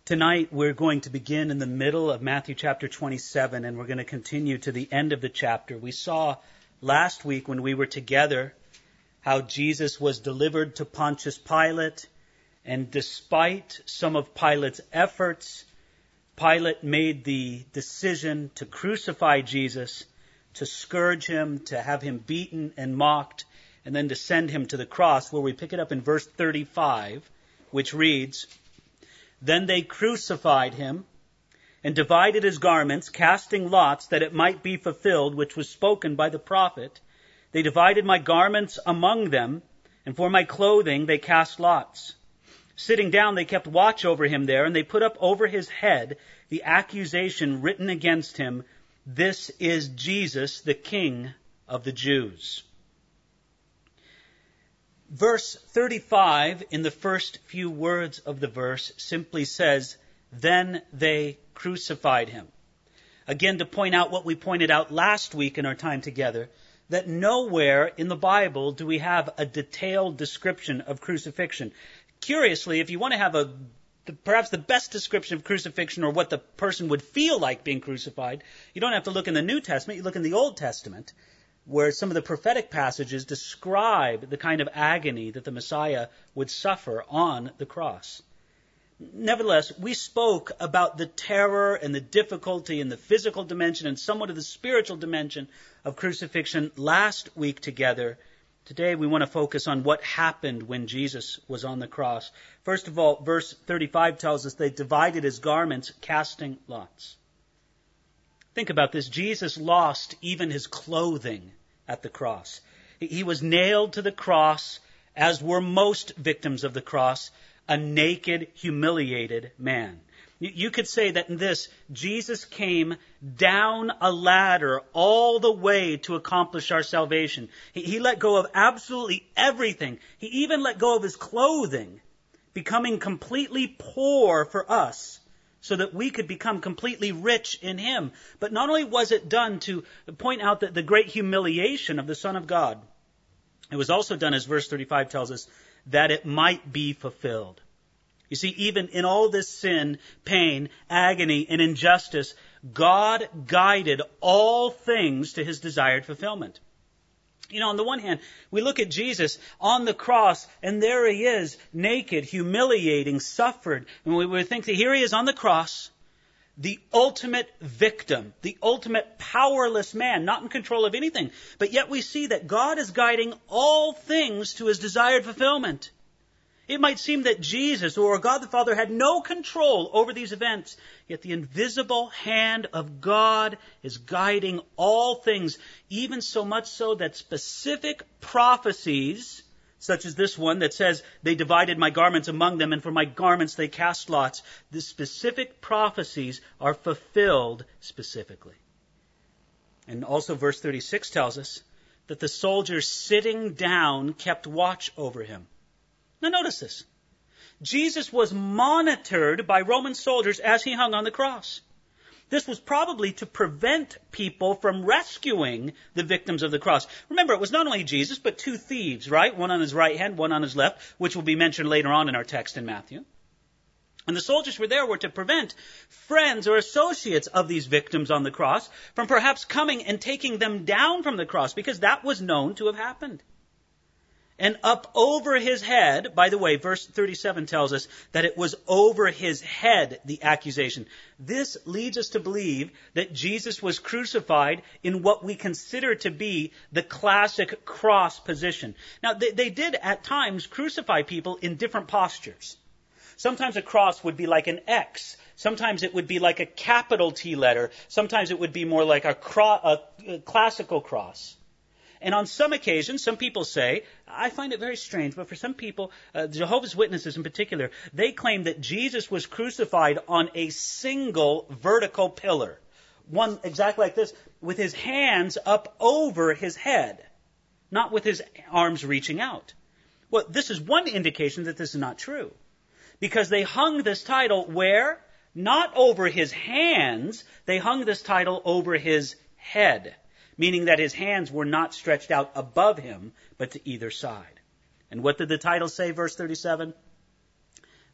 Tonight we're going to begin in the middle of Matthew chapter 27, and we're going to continue to the end of the chapter. We saw last week when we were together how Jesus was delivered to Pontius Pilate, and despite some of Pilate's efforts, Pilate made the decision to crucify Jesus, to scourge him, to have him beaten and mocked, and then to send him to the cross, where we pick it up in verse 35, which reads, "Then they crucified him and divided his garments, casting lots that it might be fulfilled, which was spoken by the prophet. They divided my garments among them, and for my clothing they cast lots. Sitting down, they kept watch over him there, and they put up over his head the accusation written against him, 'This is Jesus, the King of the Jews.'" Verse 35, in the first few words of the verse, simply says, "Then they crucified him." Again, to point out what we pointed out last week in our time together, that nowhere in the Bible do we have a detailed description of crucifixion. Curiously, if you want to have perhaps the best description of crucifixion, or what the person would feel like being crucified, you don't have to look in the New Testament, you look in the Old Testament, where some of the prophetic passages describe the kind of agony that the Messiah would suffer on the cross. Nevertheless, we spoke about the terror and the difficulty and the physical dimension and somewhat of the spiritual dimension of crucifixion last week together. Today we want to focus on what happened when Jesus was on the cross. First of all, verse 35 tells us they divided his garments, casting lots. Think about this. Jesus lost even his clothing at the cross. He was nailed to the cross, as were most victims of the cross, a naked, humiliated man. You could say that in this, Jesus came down a ladder all the way to accomplish our salvation. He let go of absolutely everything. He even let go of his clothing, becoming completely poor for us, so that we could become completely rich in him. But not only was it done to point out that the great humiliation of the Son of God, it was also done, as verse 35 tells us, that it might be fulfilled. You see, even in all this sin, pain, agony, and injustice, God guided all things to his desired fulfillment. You know, on the one hand, we look at Jesus on the cross, and there he is, naked, humiliating, suffered. And we think that here he is on the cross, the ultimate victim, the ultimate powerless man, not in control of anything. But yet we see that God is guiding all things to his desired fulfillment. It might seem that Jesus or God the Father had no control over these events, yet the invisible hand of God is guiding all things, even so much so that specific prophecies, such as this one that says, "They divided my garments among them, and for my garments they cast lots," the specific prophecies are fulfilled specifically. And also verse 36 tells us that the soldiers sitting down kept watch over him. Now notice this. Jesus was monitored by Roman soldiers as he hung on the cross. This was probably to prevent people from rescuing the victims of the cross. Remember, it was not only Jesus, but two thieves, right? One on his right hand, one on his left, which will be mentioned later on in our text in Matthew. And the soldiers were to prevent friends or associates of these victims on the cross from perhaps coming and taking them down from the cross, because that was known to have happened. And up over his head, by the way, verse 37 tells us that it was over his head, the accusation. This leads us to believe that Jesus was crucified in what we consider to be the classic cross position. Now, they did at times crucify people in different postures. Sometimes a cross would be like an X. Sometimes it would be like a capital T letter. Sometimes it would be more like a classical cross. And on some occasions, some people say, I find it very strange, but for some people, Jehovah's Witnesses in particular, they claim that Jesus was crucified on a single vertical pillar. One exactly like this, with his hands up over his head, not with his arms reaching out. Well, this is one indication that this is not true. Because they hung this title where? Not over his hands, they hung this title over his head, meaning that his hands were not stretched out above him, but to either side. And what did the title say, verse 37?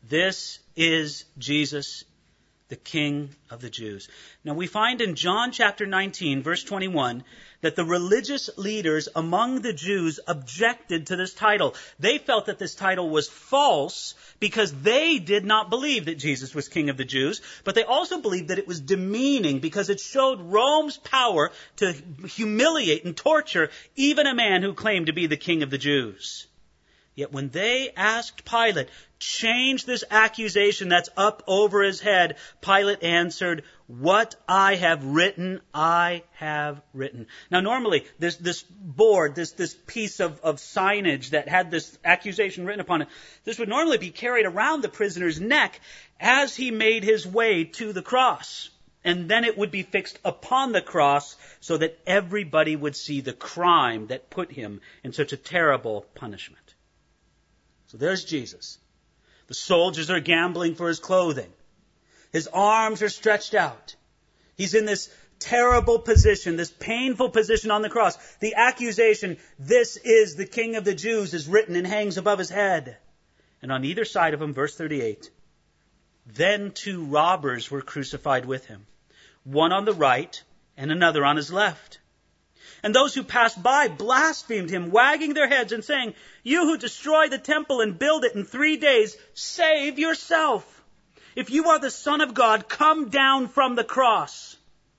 This is Jesus, the King of the Jews. Now we find in John chapter 19, verse 21, that the religious leaders among the Jews objected to this title. They felt that this title was false because they did not believe that Jesus was King of the Jews, but they also believed that it was demeaning because it showed Rome's power to humiliate and torture even a man who claimed to be the King of the Jews. Yet when they asked Pilate, change this accusation that's up over his head, Pilate answered, what I have written, I have written. Now normally, this board, this piece of signage that had this accusation written upon it, this would normally be carried around the prisoner's neck as he made his way to the cross. And then it would be fixed upon the cross so that everybody would see the crime that put him in such a terrible punishment. So there's Jesus. The soldiers are gambling for his clothing. His arms are stretched out. He's in this terrible position, this painful position on the cross. The accusation, this is the King of the Jews, is written and hangs above his head. And on either side of him, verse 38, then 2 robbers were crucified with him, one on the right and another on his left. And those who passed by blasphemed him, wagging their heads and saying, you who destroy the temple and build it in 3 days, save yourself. If you are the Son of God, come down from the cross.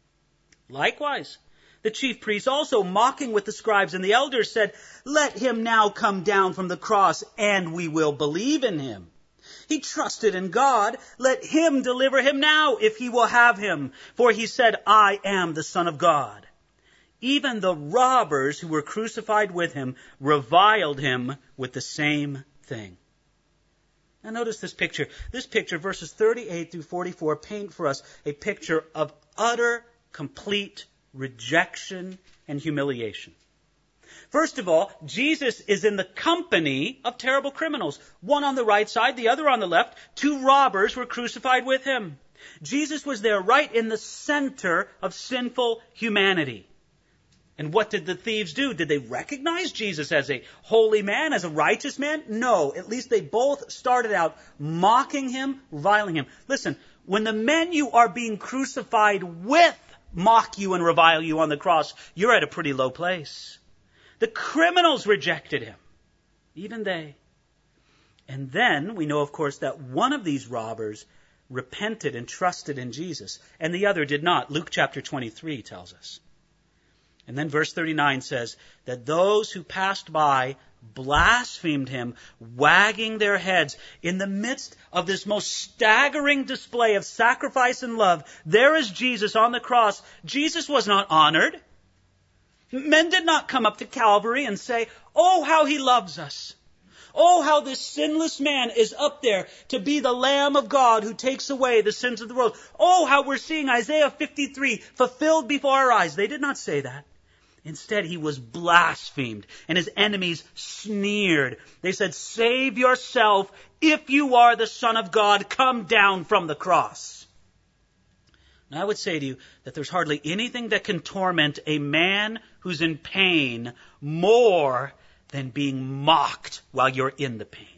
Likewise, the chief priests also, mocking with the scribes and the elders, said, let him now come down from the cross, and we will believe in him. He trusted in God. Let him deliver him now, if he will have him. For he said, I am the Son of God. Even the robbers who were crucified with him reviled him with the same thing. Now notice this picture. This picture, verses 38 through 44, paint for us a picture of utter, complete rejection and humiliation. First of all, Jesus is in the company of terrible criminals. One on the right side, the other on the left. 2 robbers were crucified with him. Jesus was there right in the center of sinful humanity. And what did the thieves do? Did they recognize Jesus as a holy man, as a righteous man? No. At least they both started out mocking him, reviling him. Listen, when the men you are being crucified with mock you and revile you on the cross, you're at a pretty low place. The criminals rejected him. Even they. And then we know, of course, that one of these robbers repented and trusted in Jesus, and the other did not. Luke chapter 23 tells us. And then verse 39 says that those who passed by blasphemed him, wagging their heads. In the midst of this most staggering display of sacrifice and love, there is Jesus on the cross. Jesus was not honored. Men did not come up to Calvary and say, oh, how he loves us. Oh, how this sinless man is up there to be the Lamb of God who takes away the sins of the world. Oh, how we're seeing Isaiah 53 fulfilled before our eyes. They did not say that. Instead, he was blasphemed, and his enemies sneered. They said, save yourself. If you are the Son of God, come down from the cross. Now, I would say to you that there's hardly anything that can torment a man who's in pain more than being mocked while you're in the pain.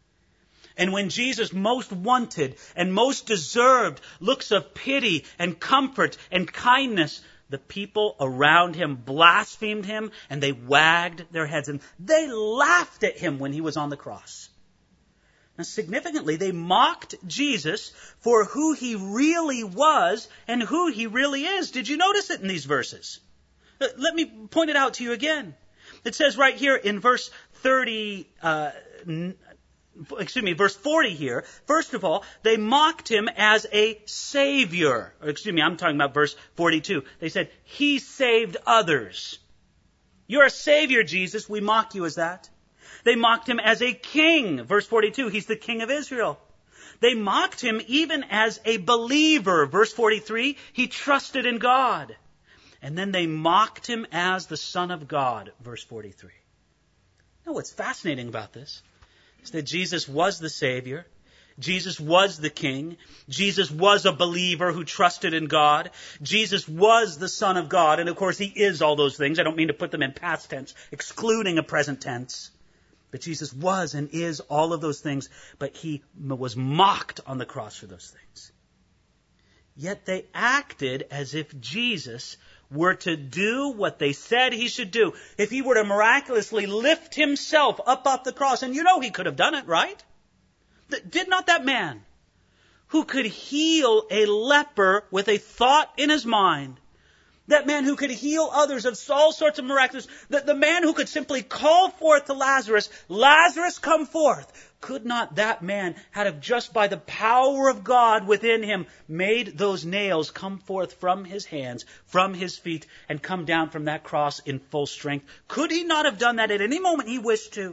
And when Jesus most wanted and most deserved looks of pity and comfort and kindness, the people around him blasphemed him and they wagged their heads and they laughed at him when he was on the cross. Now, significantly, they mocked Jesus for who he really was and who he really is. Did you notice it in these verses? Let me point it out to you again. It says right here in verse 40 here, first of all, they mocked him as a savior. I'm talking about verse 42. They said, he saved others. You're a savior, Jesus. We mock you as that. They mocked him as a king. Verse 42, he's the king of Israel. They mocked him even as a believer. Verse 43, he trusted in God. And then they mocked him as the Son of God. Verse 43. Now, what's fascinating about this is that Jesus was the Savior. Jesus was the King. Jesus was a believer who trusted in God. Jesus was the Son of God. And of course, he is all those things. I don't mean to put them in past tense, excluding a present tense. That Jesus was and is all of those things, but he was mocked on the cross for those things. Yet they acted as if Jesus were to do what they said he should do. If he were to miraculously lift himself up off the cross, and you know he could have done it, right? Did not that man who could heal a leper with a thought in his mind, that man who could heal others of all sorts of miraculous, the man who could simply call forth to Lazarus, Lazarus, come forth. Could not that man have just by the power of God within him made those nails come forth from his hands, from his feet, and come down from that cross in full strength? Could he not have done that at any moment he wished to?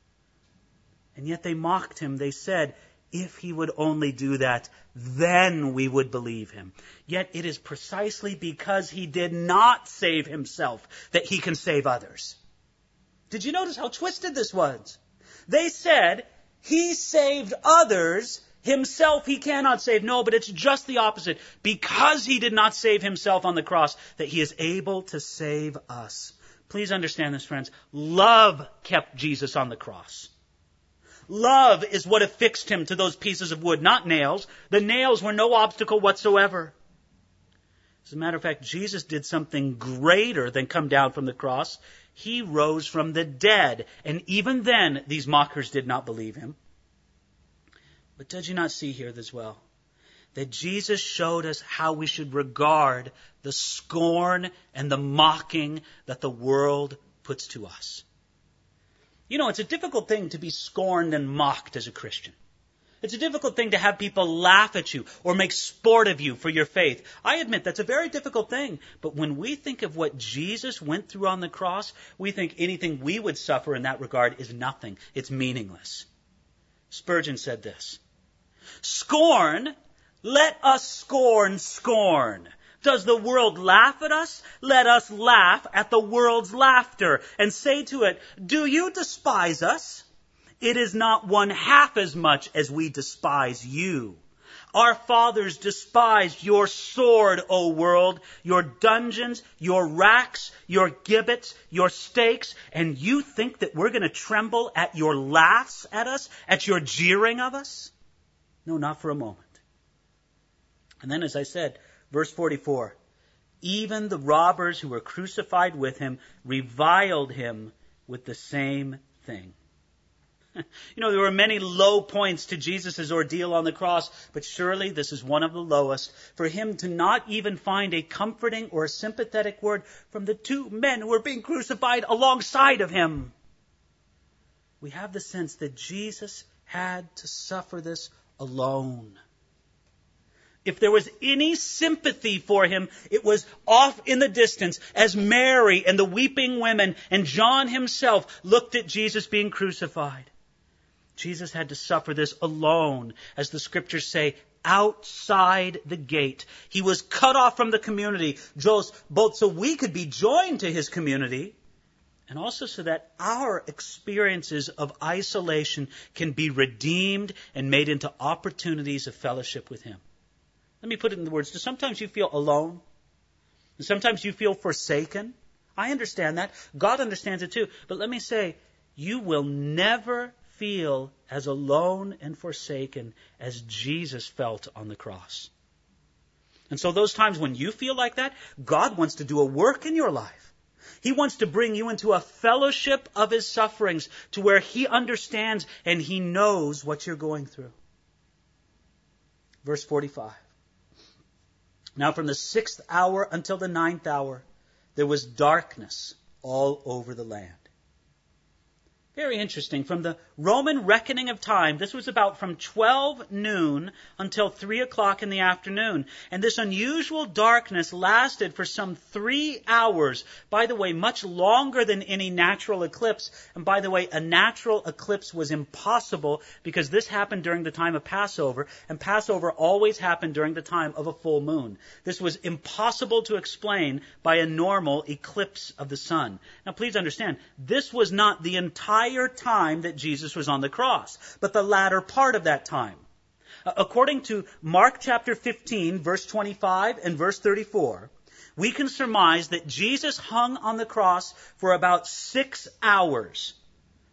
And yet they mocked him. They said, if he would only do that, then we would believe him. Yet it is precisely because he did not save himself that he can save others. Did you notice how twisted this was? They said, he saved others, himself he cannot save. No, but it's just the opposite. Because he did not save himself on the cross, that he is able to save us. Please understand this, friends. Love kept Jesus on the cross. Love is what affixed him to those pieces of wood, not nails. The nails were no obstacle whatsoever. As a matter of fact, Jesus did something greater than come down from the cross. He rose from the dead. And even then, these mockers did not believe him. But did you not see here as well that Jesus showed us how we should regard the scorn and the mocking that the world puts to us? You know, it's a difficult thing to be scorned and mocked as a Christian. It's a difficult thing to have people laugh at you or make sport of you for your faith. I admit that's a very difficult thing. But when we think of what Jesus went through on the cross, we think anything we would suffer in that regard is nothing. It's meaningless. Spurgeon said this: "Scorn, let us scorn scorn. Does the world laugh at us? Let us laugh at the world's laughter and say to it, do you despise us? It is not one half as much as we despise you. Our fathers despised your sword, O world, your dungeons, your racks, your gibbets, your stakes, and you think that we're going to tremble at your laughs at us, at your jeering of us? No, not for a moment." And then, as I said, verse 44, even the robbers who were crucified with him reviled him with the same thing. You know, there were many low points to Jesus' ordeal on the cross, but surely this is one of the lowest. For him to not even find a comforting or a sympathetic word from the two men who were being crucified alongside of him. We have the sense that Jesus had to suffer this alone. If there was any sympathy for him, it was off in the distance as Mary and the weeping women and John himself looked at Jesus being crucified. Jesus had to suffer this alone, as the scriptures say, outside the gate. He was cut off from the community, both so we could be joined to his community, and also so that our experiences of isolation can be redeemed and made into opportunities of fellowship with him. Let me put it in the words. Sometimes you feel alone. And sometimes you feel forsaken. I understand that. God understands it too. But let me say, you will never feel as alone and forsaken as Jesus felt on the cross. And so those times when you feel like that, God wants to do a work in your life. He wants to bring you into a fellowship of his sufferings to where he understands and he knows what you're going through. Verse 45. Now from the 6th hour until the 9th hour, there was darkness all over the land. Very interesting. From the Roman reckoning of time, this was about from 12 noon until 3 o'clock in the afternoon. And this unusual darkness lasted for some 3 hours. By the way, much longer than any natural eclipse. And by the way, a natural eclipse was impossible because this happened during the time of Passover. And Passover always happened during the time of a full moon. This was impossible to explain by a normal eclipse of the sun. Now please understand, this was not the entire time that Jesus was on the cross, but the latter part of that time. According to Mark chapter 15, verse 25 and verse 34, we can surmise that Jesus hung on the cross for about 6 hours.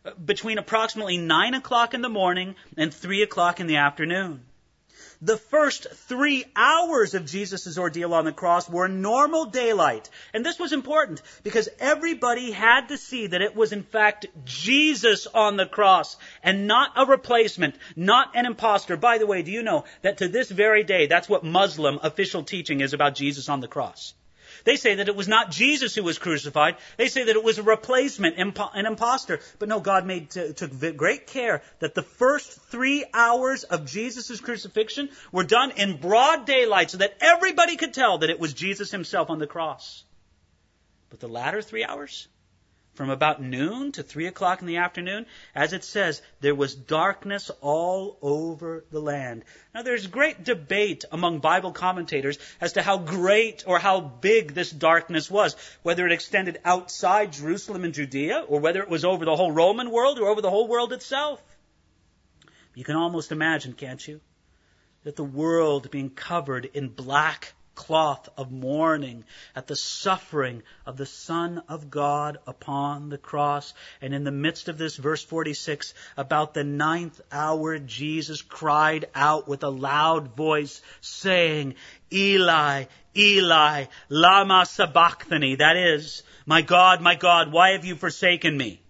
between approximately 9 o'clock in the morning and 3 o'clock in the afternoon. The first 3 hours of Jesus' ordeal on the cross were normal daylight. And this was important because everybody had to see that it was in fact Jesus on the cross and not a replacement, not an imposter. By the way, do you know that to this very day, that's what Muslim official teaching is about Jesus on the cross? They say that it was not Jesus who was crucified. They say that it was a replacement, an imposter. But no, God took great care that the first 3 hours of Jesus' crucifixion were done in broad daylight so that everybody could tell that it was Jesus himself on the cross. But the latter 3 hours, from about noon to 3 o'clock in the afternoon, as it says, there was darkness all over the land. Now there's great debate among Bible commentators as to how great or how big this darkness was, whether it extended outside Jerusalem and Judea, or whether it was over the whole Roman world or over the whole world itself. You can almost imagine, can't you, that the world being covered in black cloth of mourning at the suffering of the Son of God upon the cross. And in the midst of this, verse 46, about the 9th hour, Jesus cried out with a loud voice, saying, Eli, Eli, lama sabachthani. That is, my God, why have you forsaken me?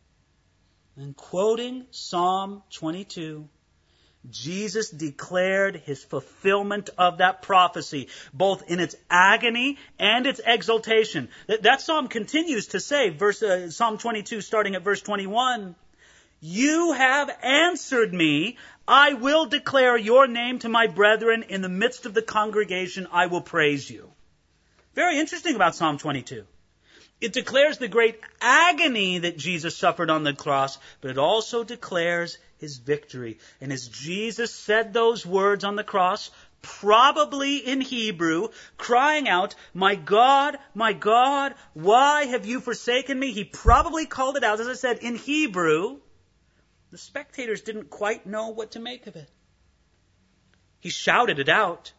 And quoting Psalm 22, Jesus declared his fulfillment of that prophecy, both in its agony and its exaltation. That psalm continues to say, Psalm 22, starting at verse 21, You have answered me. I will declare your name to my brethren. In the midst of the congregation, I will praise you. Very interesting about Psalm 22. It declares the great agony that Jesus suffered on the cross, but it also declares his victory. And as Jesus said those words on the cross, probably in Hebrew, crying out, my God, why have you forsaken me? He probably called it out, as I said, in Hebrew. The spectators didn't quite know what to make of it. He shouted it out.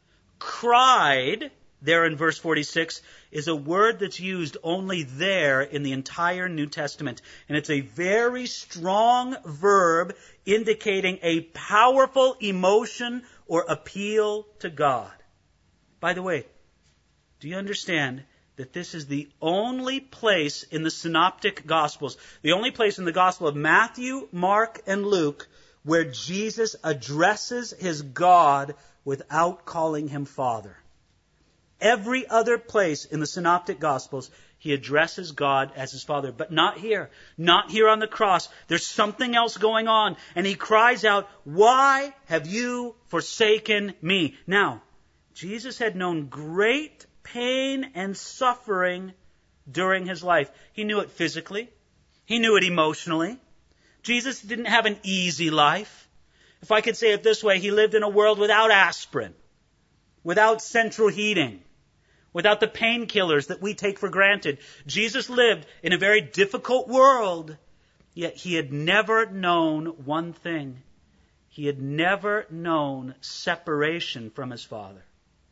Cried, there in verse 46, is a word that's used only there in the entire New Testament. And it's a very strong verb indicating a powerful emotion or appeal to God. By the way, do you understand that this is the only place in the Synoptic Gospels, the only place in the Gospel of Matthew, Mark, and Luke, where Jesus addresses his God without calling him Father? Every other place in the Synoptic Gospels, he addresses God as his Father. But not here. Not here on the cross. There's something else going on. And he cries out, why have you forsaken me? Now, Jesus had known great pain and suffering during his life. He knew it physically. He knew it emotionally. Jesus didn't have an easy life. If I could say it this way, he lived in a world without aspirin, without central heating, without the painkillers that we take for granted. Jesus lived in a very difficult world, yet he had never known one thing. He had never known separation from his Father.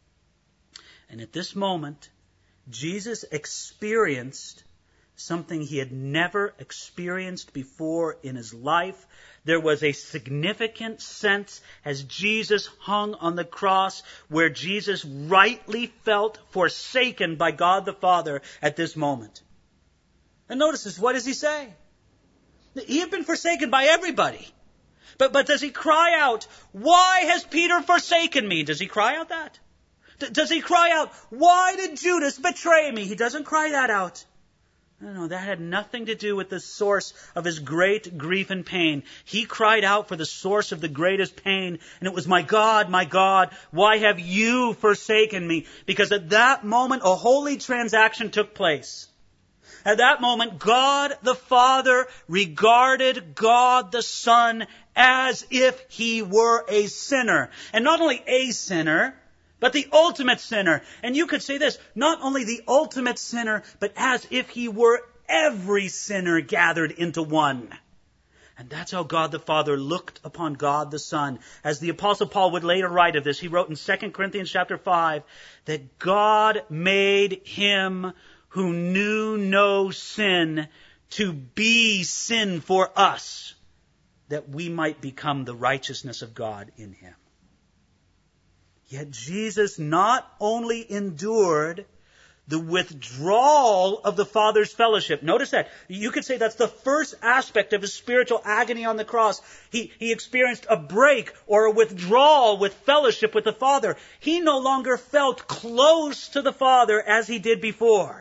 And at this moment, Jesus experienced something he had never experienced before in his life. There was a significant sense as Jesus hung on the cross where Jesus rightly felt forsaken by God the Father at this moment. And notice this, what does he say? He had been forsaken by everybody. But does he cry out, why has Peter forsaken me? Does he cry out that? Does he cry out, why did Judas betray me? He doesn't cry that out. No, that had nothing to do with the source of his great grief and pain. He cried out for the source of the greatest pain, and it was, my God, why have you forsaken me? Because at that moment, a holy transaction took place. At that moment, God the Father regarded God the Son as if he were a sinner. And not only a sinner, but the ultimate sinner. And you could say this, not only the ultimate sinner, but as if he were every sinner gathered into one. And that's how God the Father looked upon God the Son. As the Apostle Paul would later write of this, he wrote in 2 Corinthians chapter 5, that God made him who knew no sin to be sin for us, that we might become the righteousness of God in him. Yet Jesus not only endured the withdrawal of the Father's fellowship. Notice that. You could say that's the first aspect of his spiritual agony on the cross. He experienced a break or a withdrawal with fellowship with the Father. He no longer felt close to the Father as he did before.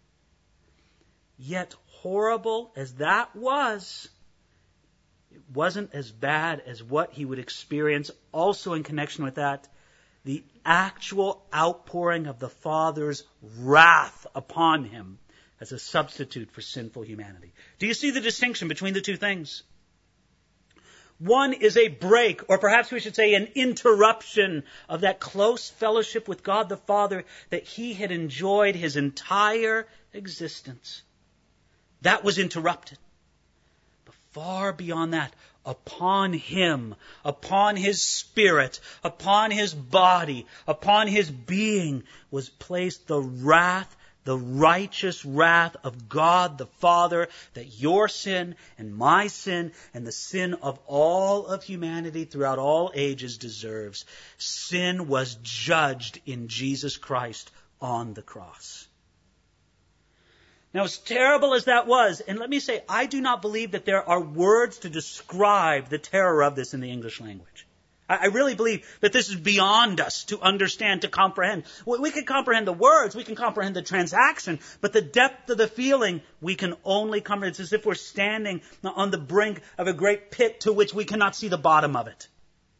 Yet, horrible as that was, it wasn't as bad as what he would experience also in connection with that, the actual outpouring of the Father's wrath upon him as a substitute for sinful humanity. Do you see the distinction between the two things? One is a break, or perhaps we should say an interruption of that close fellowship with God the Father that he had enjoyed his entire existence. That was interrupted. But far beyond that, upon him, upon his spirit, upon his body, upon his being was placed the wrath, the righteous wrath of God the Father, that your sin and my sin and the sin of all of humanity throughout all ages deserves. Sin was judged in Jesus Christ on the cross. Now, as terrible as that was, and let me say, I do not believe that there are words to describe the terror of this in the English language. I really believe that this is beyond us to understand, to comprehend. We can comprehend the words, we can comprehend the transaction, but the depth of the feeling, we can only comprehend. It's as if we're standing on the brink of a great pit to which we cannot see the bottom of it.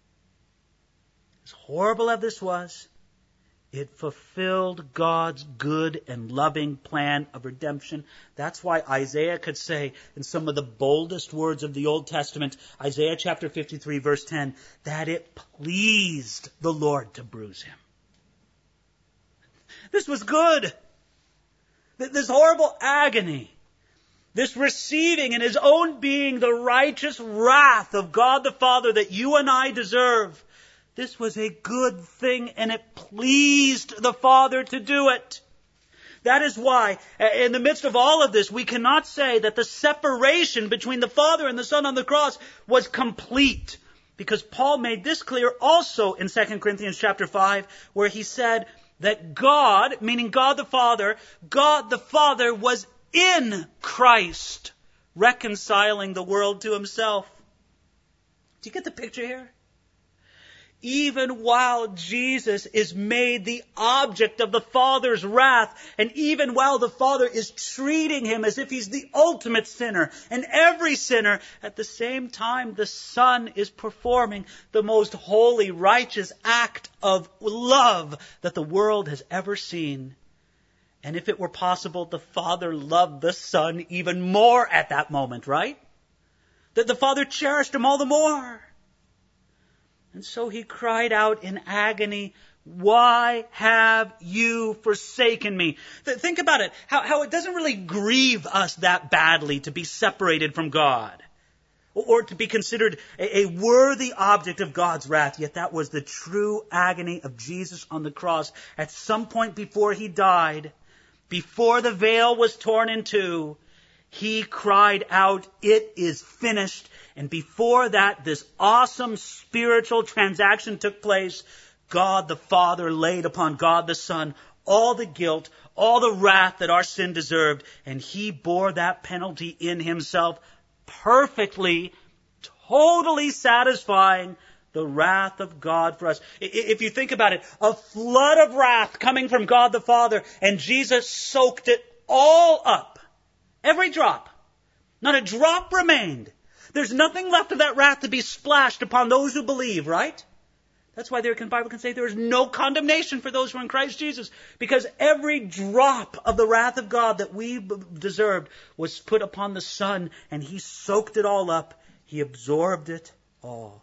As horrible as this was, it fulfilled God's good and loving plan of redemption. That's why Isaiah could say in some of the boldest words of the Old Testament, Isaiah chapter 53 verse 10, that it pleased the Lord to bruise him. This was good. This horrible agony, this receiving in his own being the righteous wrath of God the Father that you and I deserve. This was a good thing, and it pleased the Father to do it. That is why, in the midst of all of this, we cannot say that the separation between the Father and the Son on the cross was complete. Because Paul made this clear also in 2 Corinthians chapter 5, where he said that God, meaning God the Father was in Christ, reconciling the world to himself. Do you get the picture here? Even while Jesus is made the object of the Father's wrath, and even while the Father is treating him as if he's the ultimate sinner, and every sinner, at the same time the Son is performing the most holy, righteous act of love that the world has ever seen. And if it were possible, the Father loved the Son even more at that moment, right? That the Father cherished him all the more. And so he cried out in agony, "Why have you forsaken me?" Think about it, how it doesn't really grieve us that badly to be separated from God, or to be considered a worthy object of God's wrath. Yet that was the true agony of Jesus on the cross. At some point before he died, before the veil was torn in two, he cried out, "It is finished." And before that, this awesome spiritual transaction took place. God the Father laid upon God the Son all the guilt, all the wrath that our sin deserved. And he bore that penalty in himself perfectly, totally satisfying the wrath of God for us. If you think about it, a flood of wrath coming from God the Father, and Jesus soaked it all up. Every drop. Not a drop remained. There's nothing left of that wrath to be splashed upon those who believe, right? That's why the Bible can say there is no condemnation for those who are in Christ Jesus. Because every drop of the wrath of God that we deserved was put upon the Son, and he soaked it all up. He absorbed it all.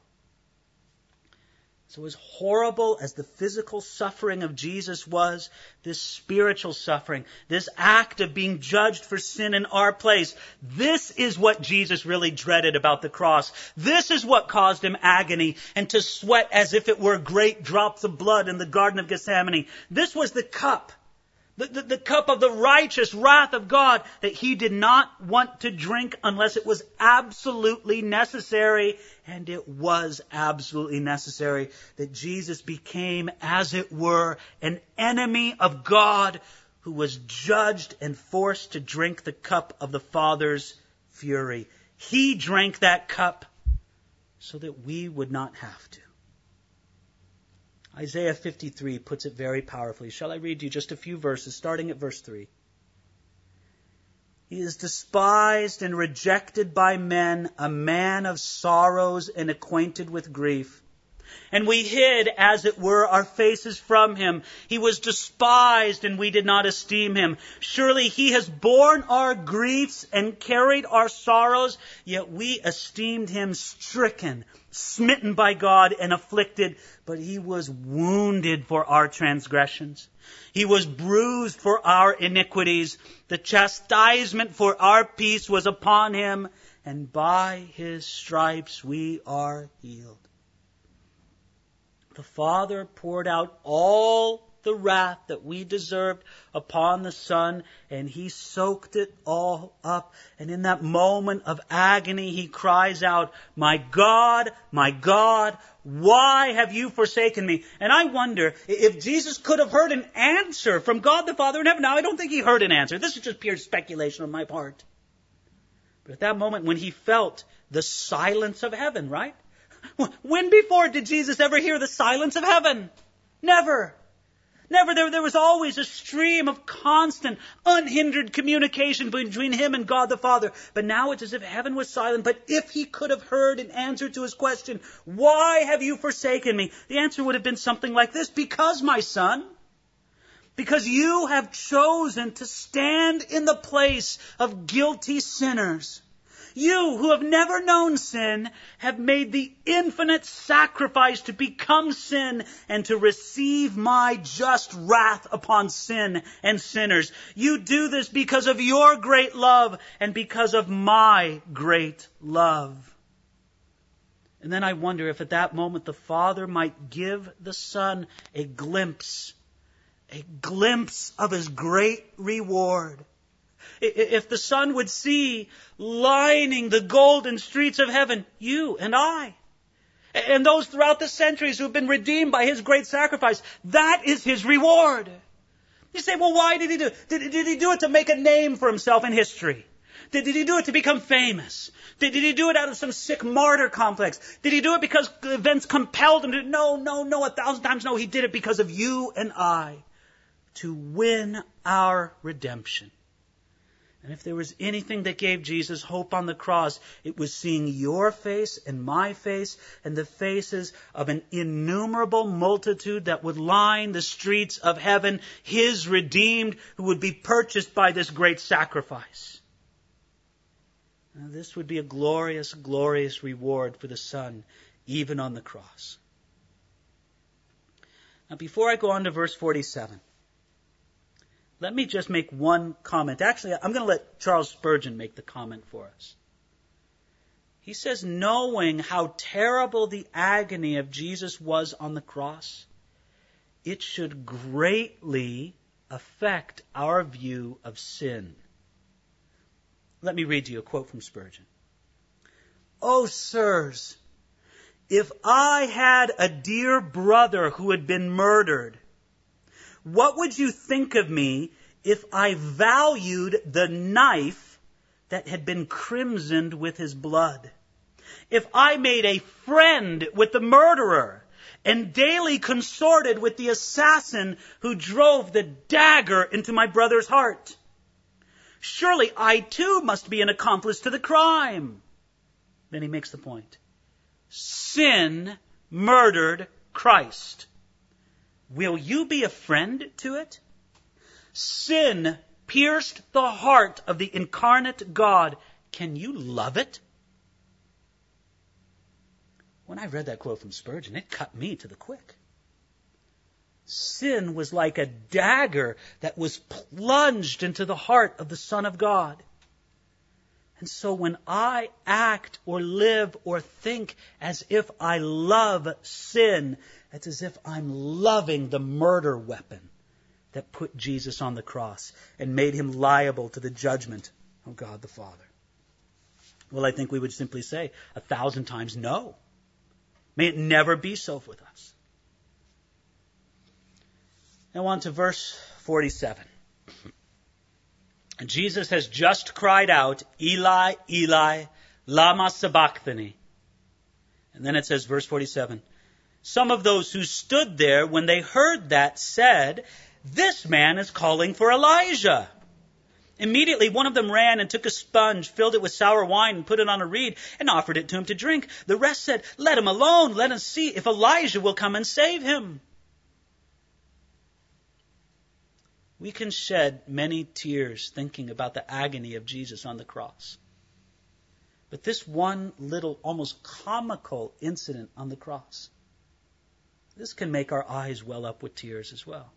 So as horrible as the physical suffering of Jesus was, this spiritual suffering, this act of being judged for sin in our place, this is what Jesus really dreaded about the cross. This is what caused him agony and to sweat as if it were great drops of blood in the Garden of Gethsemane. This was the cup the cup of the righteous wrath of God that he did not want to drink unless it was absolutely necessary. And it was absolutely necessary that Jesus became, as it were, an enemy of God who was judged and forced to drink the cup of the Father's fury. He drank that cup so that we would not have to. Isaiah 53 puts it very powerfully. Shall I read you just a few verses, starting at verse 3? He is despised and rejected by men, a man of sorrows and acquainted with grief. And we hid, as it were, our faces from him. He was despised, and we did not esteem him. Surely he has borne our griefs and carried our sorrows, yet we esteemed him stricken, smitten by God, and afflicted. But he was wounded for our transgressions. He was bruised for our iniquities. The chastisement for our peace was upon him, and by his stripes we are healed. The Father poured out all the wrath that we deserved upon the Son, and he soaked it all up. And in that moment of agony, he cries out, my God, why have you forsaken me?" And I wonder if Jesus could have heard an answer from God the Father in heaven. Now, I don't think he heard an answer. This is just pure speculation on my part. But at that moment, when he felt the silence of heaven, right? When before did Jesus ever hear the silence of heaven? Never. Never. There was always a stream of constant, unhindered communication between him and God the Father. But now it's as if heaven was silent. But if he could have heard an answer to his question, "Why have you forsaken me?" the answer would have been something like this: "Because, my Son, because you have chosen to stand in the place of guilty sinners. You, who have never known sin, have made the infinite sacrifice to become sin and to receive my just wrath upon sin and sinners. You do this because of your great love and because of my great love." And then I wonder if at that moment the Father might give the Son a glimpse of his great reward. If the Son would see lining the golden streets of heaven, you and I, and those throughout the centuries who have been redeemed by his great sacrifice, that is his reward. You say, well, why did he do it? Did he do it to make a name for himself in history? Did he do it to become famous? Did he do it out of some sick martyr complex? Did he do it because events compelled him to? No, 1,000 times no. He did it because of you and I, to win our redemption. And if there was anything that gave Jesus hope on the cross, it was seeing your face and my face and the faces of an innumerable multitude that would line the streets of heaven, his redeemed, who would be purchased by this great sacrifice. Now, this would be a glorious, glorious reward for the Son, even on the cross. Now, before I go on to verse 47, let me just make one comment. Actually, I'm going to let Charles Spurgeon make the comment for us. He says, knowing how terrible the agony of Jesus was on the cross, it should greatly affect our view of sin. Let me read to you a quote from Spurgeon. "Oh, sirs, if I had a dear brother who had been murdered, what would you think of me if I valued the knife that had been crimsoned with his blood? If I made a friend with the murderer and daily consorted with the assassin who drove the dagger into my brother's heart? Surely I too must be an accomplice to the crime." Then he makes the point. Sin murdered Christ. Will you be a friend to it? Sin pierced the heart of the incarnate God. Can you love it? When I read that quote from Spurgeon, it cut me to the quick. Sin was like a dagger that was plunged into the heart of the Son of God. And so when I act or live or think as if I love sin, it's as if I'm loving the murder weapon that put Jesus on the cross and made him liable to the judgment of God the Father? Well, I think we would simply say 1,000 times no. May it never be so with us. Now on to verse 47. Jesus has just cried out, Eli, Eli, lama sabachthani. And then it says, verse 47, some of those who stood there when they heard that said, this man is calling for Elijah. Immediately one of them ran and took a sponge, filled it with sour wine, and put it on a reed, and offered it to him to drink. The rest said, let him alone, let us see if Elijah will come and save him. We can shed many tears thinking about the agony of Jesus on the cross. But this one little, almost comical incident on the cross, this can make our eyes well up with tears as well.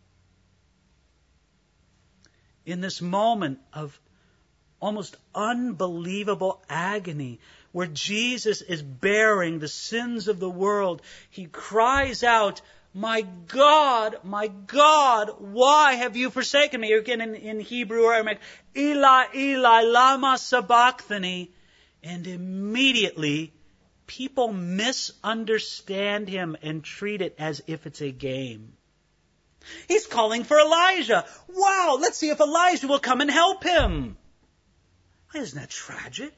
In this moment of almost unbelievable agony, where Jesus is bearing the sins of the world, he cries out, my God, why have you forsaken me? Again, in Hebrew or Aramaic, Eli, Eli, lama sabachthani. And immediately, people misunderstand him and treat it as if it's a game. He's calling for Elijah. Wow, let's see if Elijah will come and help him. Isn't that tragic?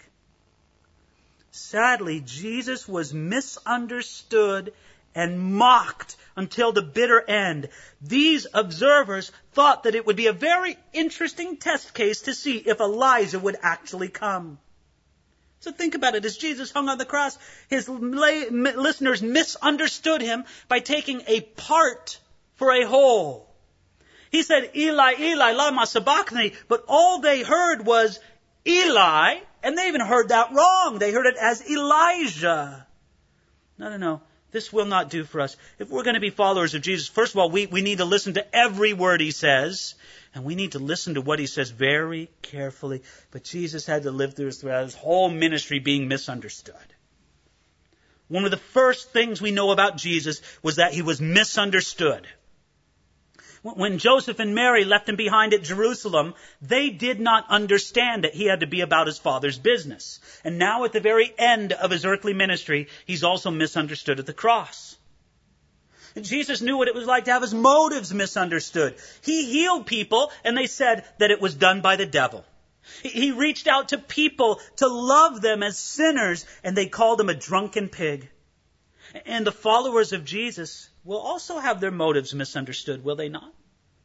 Sadly, Jesus was misunderstood and mocked until the bitter end. These observers thought that it would be a very interesting test case to see if Elijah would actually come. So think about it. As Jesus hung on the cross, his listeners misunderstood him by taking a part for a whole. He said, Eli, Eli, lama sabachthani, but all they heard was Eli, and they even heard that wrong. They heard it as Elijah. No. This will not do for us. If we're going to be followers of Jesus, first of all, we need to listen to every word he says, and we need to listen to what he says very carefully. But Jesus had to live through his whole ministry being misunderstood. One of the first things we know about Jesus was that he was misunderstood. When Joseph and Mary left him behind at Jerusalem, they did not understand that he had to be about his Father's business. And now at the very end of his earthly ministry, he's also misunderstood at the cross. And Jesus knew what it was like to have his motives misunderstood. He healed people, and they said that it was done by the devil. He reached out to people to love them as sinners, and they called him a drunken pig. And the followers of Jesus will also have their motives misunderstood, will they not?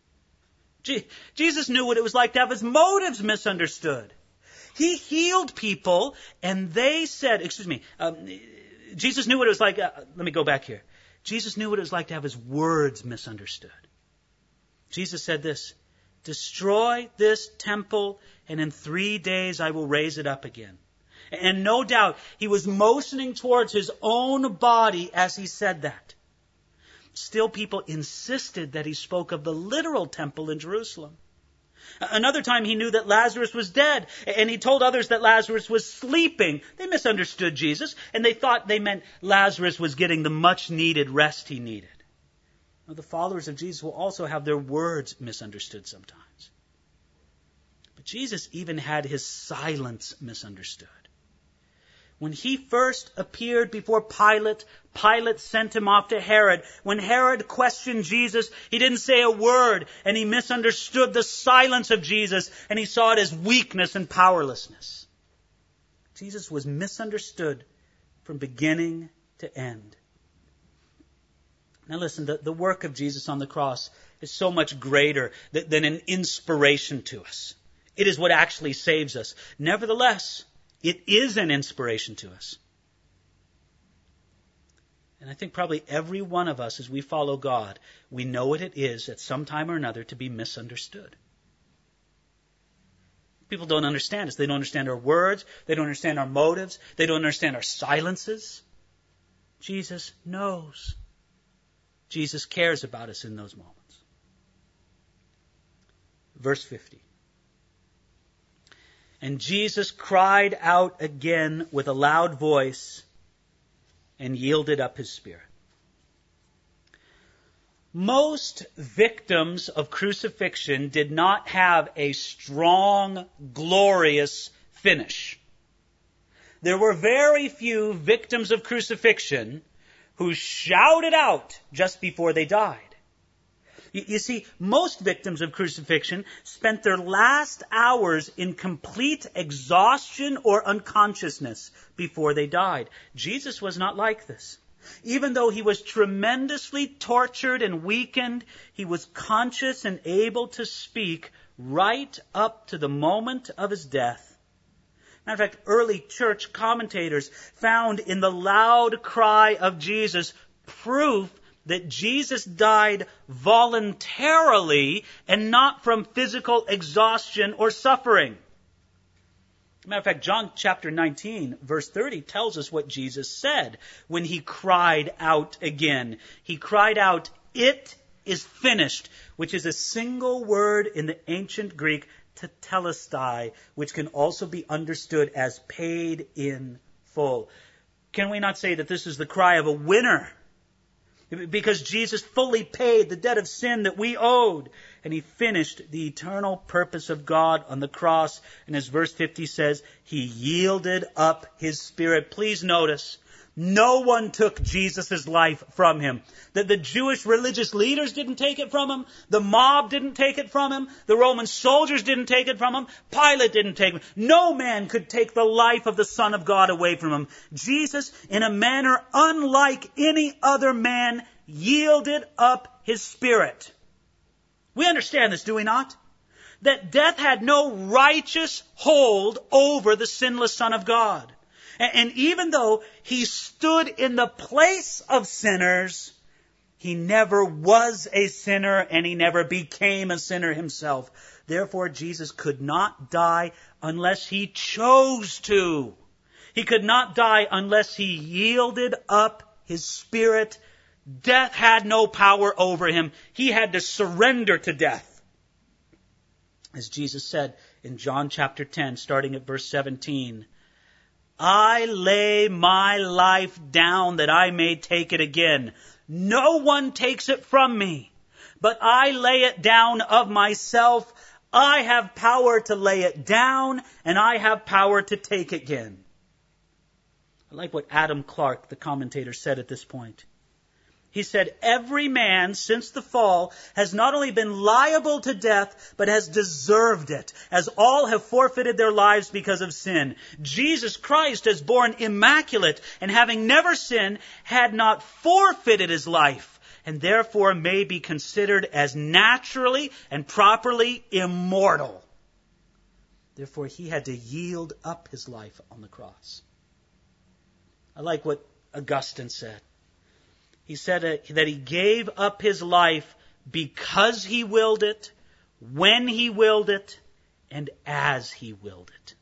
Jesus knew what it was like to have his motives misunderstood. He healed people, and they said, Jesus knew what it was like, let me go back here. Jesus knew what it was like to have his words misunderstood. Jesus said this, destroy this temple, and in 3 days I will raise it up again. And no doubt, he was motioning towards his own body as he said that. Still, people insisted that he spoke of the literal temple in Jerusalem. Another time he knew that Lazarus was dead, and he told others that Lazarus was sleeping. They misunderstood Jesus, and they thought they meant Lazarus was getting the much-needed rest he needed. Now, the followers of Jesus will also have their words misunderstood sometimes. But Jesus even had his silence misunderstood. When he first appeared before Pilate, Pilate sent him off to Herod. When Herod questioned Jesus, he didn't say a word, and he misunderstood the silence of Jesus, and he saw it as weakness and powerlessness. Jesus was misunderstood from beginning to end. Now listen, the work of Jesus on the cross is so much greater than an inspiration to us. It is what actually saves us. Nevertheless, it is an inspiration to us. And I think probably every one of us, as we follow God, we know what it is at some time or another to be misunderstood. People don't understand us. They don't understand our words. They don't understand our motives. They don't understand our silences. Jesus knows. Jesus cares about us in those moments. Verse 50. And Jesus cried out again with a loud voice and yielded up his spirit. Most victims of crucifixion did not have a strong, glorious finish. There were very few victims of crucifixion who shouted out just before they died. You see, most victims of crucifixion spent their last hours in complete exhaustion or unconsciousness before they died. Jesus was not like this. Even though he was tremendously tortured and weakened, he was conscious and able to speak right up to the moment of his death. Matter of fact, early church commentators found in the loud cry of Jesus proof that Jesus died voluntarily and not from physical exhaustion or suffering. Matter of fact, John chapter 19, verse 30 tells us what Jesus said when he cried out again. He cried out, "It is finished," which is a single word in the ancient Greek, tetelestai, which can also be understood as paid in full. Can we not say that this is the cry of a winner? Because Jesus fully paid the debt of sin that we owed. And he finished the eternal purpose of God on the cross. And as verse 50 says, he yielded up his spirit. Please notice, no one took Jesus' life from him. The Jewish religious leaders didn't take it from him. The mob didn't take it from him. The Roman soldiers didn't take it from him. Pilate didn't take it. No man could take the life of the Son of God away from him. Jesus, in a manner unlike any other man, yielded up his spirit. We understand this, do we not? That death had no righteous hold over the sinless Son of God. And even though he stood in the place of sinners, he never was a sinner and he never became a sinner himself. Therefore, Jesus could not die unless he chose to. He could not die unless he yielded up his spirit. Death had no power over him. He had to surrender to death. As Jesus said in John chapter 10, starting at verse 17, "I lay my life down that I may take it again. No one takes it from me, but I lay it down of myself. I have power to lay it down, and I have power to take it again." I like what Adam Clarke, the commentator, said at this point. He said, "Every man since the fall has not only been liable to death, but has deserved it, as all have forfeited their lives because of sin. Jesus Christ, as born immaculate and having never sinned, had not forfeited his life, and therefore may be considered as naturally and properly immortal. Therefore, he had to yield up his life on the cross." I like what Augustine said. He said that he gave up his life because he willed it, when he willed it, and as he willed it.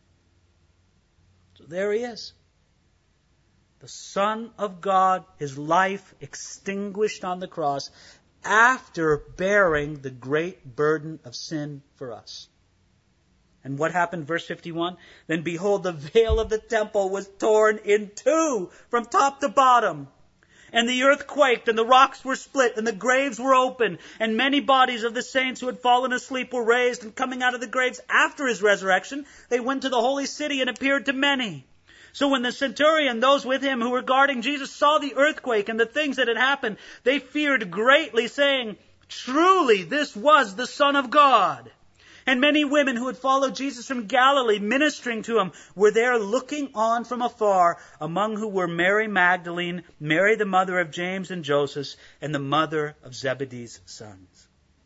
So there he is. The Son of God, his life extinguished on the cross after bearing the great burden of sin for us. And what happened? Verse 51, "Then behold, the veil of the temple was torn in two from top to bottom. And the earth quaked, and the rocks were split, and the graves were opened, and many bodies of the saints who had fallen asleep were raised, and coming out of the graves after his resurrection, they went to the holy city and appeared to many. So when the centurion, those with him who were guarding Jesus, saw the earthquake and the things that had happened, they feared greatly, saying, 'Truly this was the Son of God.' And many women who had followed Jesus from Galilee, ministering to him, were there looking on from afar, among whom were Mary Magdalene, Mary the mother of James and Joseph, and the mother of Zebedee's sons."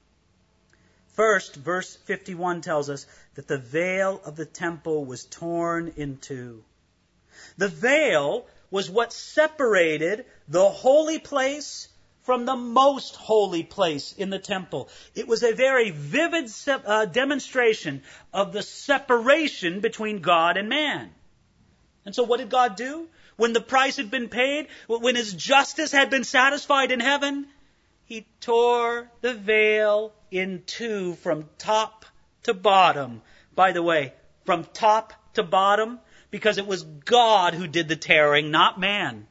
First, verse 51 tells us that the veil of the temple was torn in two. The veil was what separated the holy place from the most holy place in the temple. It was a very vivid demonstration of the separation between God and man. And so what did God do? When the price had been paid, when his justice had been satisfied in heaven, he tore the veil in two from top to bottom. By the way, from top to bottom, because it was God who did the tearing, not man.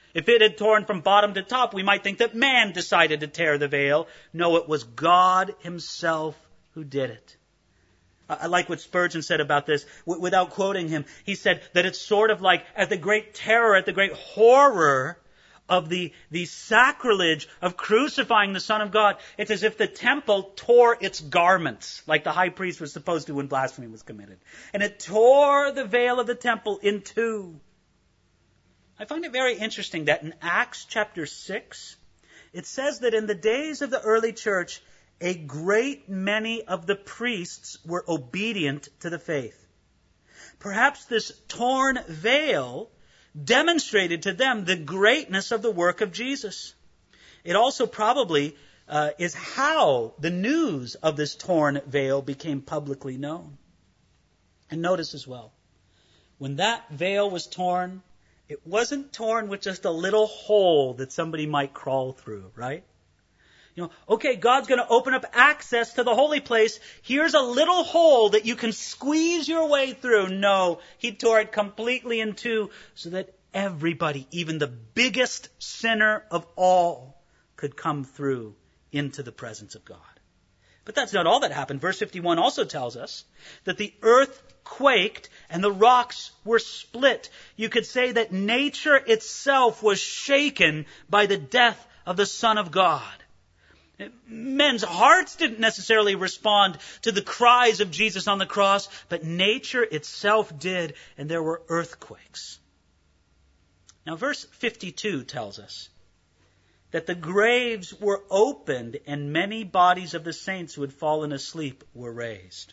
If it had torn from bottom to top, we might think that man decided to tear the veil. No, it was God himself who did it. I like what Spurgeon said about this without quoting him. He said that it's sort of like at the great terror, at the great horror of the sacrilege of crucifying the Son of God. It's as if the temple tore its garments, like the high priest was supposed to when blasphemy was committed. And it tore the veil of the temple in two. I find it very interesting that in Acts chapter 6, it says that in the days of the early church, a great many of the priests were obedient to the faith. Perhaps this torn veil demonstrated to them the greatness of the work of Jesus. It also probably is how the news of this torn veil became publicly known. And notice as well, when that veil was torn, it wasn't torn with just a little hole that somebody might crawl through, right? Okay, God's going to open up access to the holy place. Here's a little hole that you can squeeze your way through. No, he tore it completely in two so that everybody, even the biggest sinner of all, could come through into the presence of God. But that's not all that happened. Verse 51 also tells us that the earth quaked and the rocks were split. You could say that nature itself was shaken by the death of the Son of God. Men's hearts didn't necessarily respond to the cries of Jesus on the cross, but nature itself did, and there were earthquakes. Now, verse 52 tells us that the graves were opened and many bodies of the saints who had fallen asleep were raised.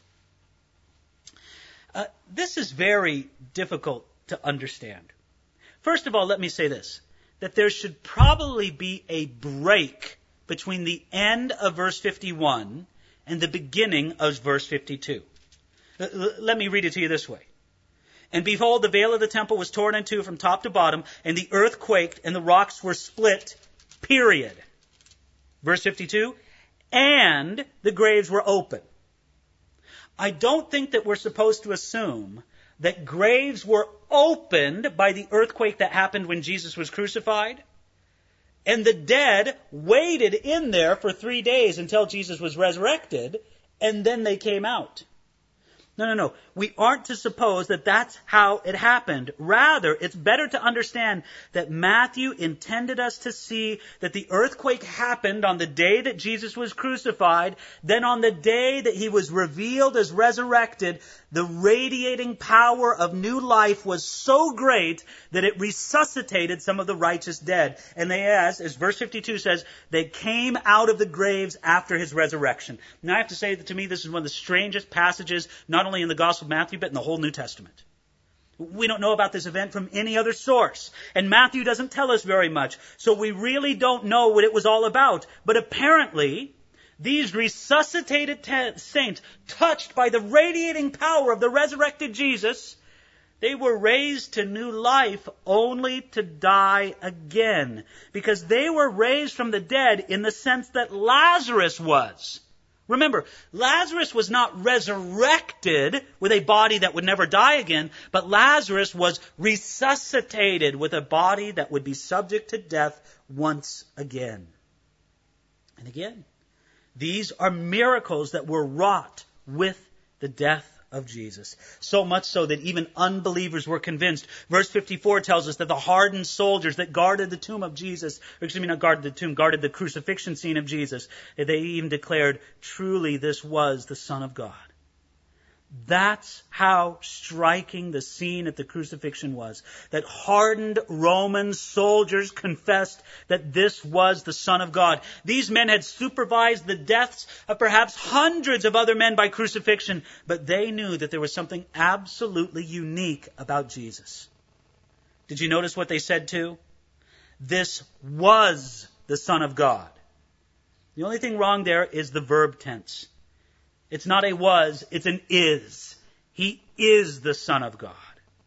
This is very difficult to understand. First of all, let me say this, that there should probably be a break between the end of verse 51 and the beginning of verse 52. Let me read it to you this way. And behold, the veil of the temple was torn in two from top to bottom, and the earth quaked, and the rocks were split, period. Verse 52, and the graves were open. I don't think that we're supposed to assume that graves were opened by the earthquake that happened when Jesus was crucified, and the dead waited in there for 3 days until Jesus was resurrected, and then they came out. No. We aren't to suppose that that's how it happened. Rather, it's better to understand that Matthew intended us to see that the earthquake happened on the day that Jesus was crucified. Then on the day that he was revealed as resurrected, the radiating power of new life was so great that it resuscitated some of the righteous dead. And they, as verse 52 says, they came out of the graves after his resurrection. Now I have to say that to me this is one of the strangest passages, not only in the Gospel of Matthew, but in the whole New Testament. We don't know about this event from any other source. And Matthew doesn't tell us very much. So we really don't know what it was all about. But apparently, these resuscitated saints, touched by the radiating power of the resurrected Jesus, they were raised to new life only to die again. Because they were raised from the dead in the sense that Lazarus was. Remember, Lazarus was not resurrected with a body that would never die again, but Lazarus was resuscitated with a body that would be subject to death once again. And again, these are miracles that were wrought with the death of Jesus. So much so that even unbelievers were convinced. Verse 54 tells us that the hardened soldiers that guarded the tomb of Jesus, guarded the crucifixion scene of Jesus, they even declared, truly this was the Son of God. That's how striking the scene at the crucifixion was. That hardened Roman soldiers confessed that this was the Son of God. These men had supervised the deaths of perhaps hundreds of other men by crucifixion, but they knew that there was something absolutely unique about Jesus. Did you notice what they said too? This was the Son of God. The only thing wrong there is the verb tense. It's not a was, it's an is. He is the Son of God.